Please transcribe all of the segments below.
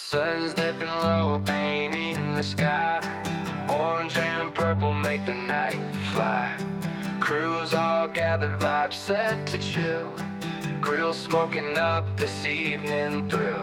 Sun's dipping low, painting the sky. Orange and purple make the night fly. Crews all gathered, vibes set to chill. Grill smoking up this evening thrill.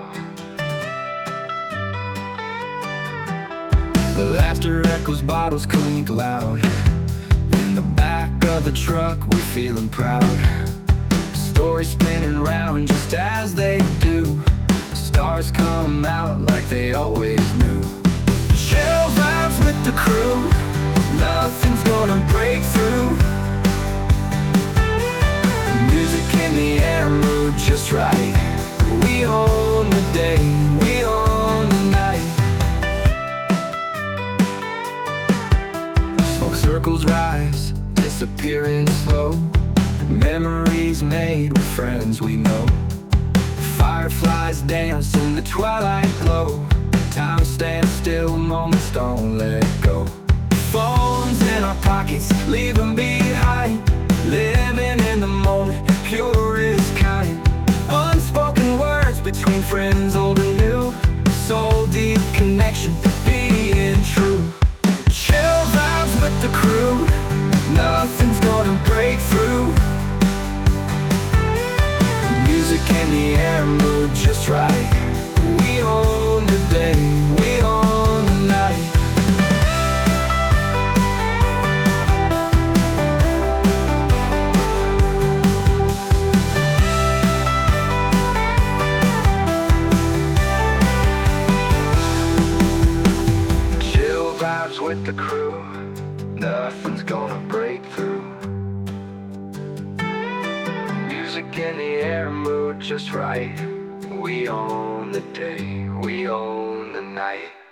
The laughter echoes, bottles clink loud. In the back of the truck, we're feeling proud. Stories spinning round just as they do. Stars come out like they always knew. Chill vibes with the crew, nothing's gonna break through. Music in the air, mood just right. We own the day, we own the night. Smoke circles rise, disappearing slow. Memories made with friends we know. Fireflies dance in the twilight glow. Time stands still, moments don't let go. Phones in our pockets, leave them behind. Living in the moment, pure is kind. Unspoken words between friends old and new. Soul deep connection, being true. Chill vibes with the crew, nothing's gonna break through. Music in the air, mood just right. We own the day, we own the night. Chill vibes with the crew, nothing's gonna break through. Music in the air, mood just right. We own the day, we own the night.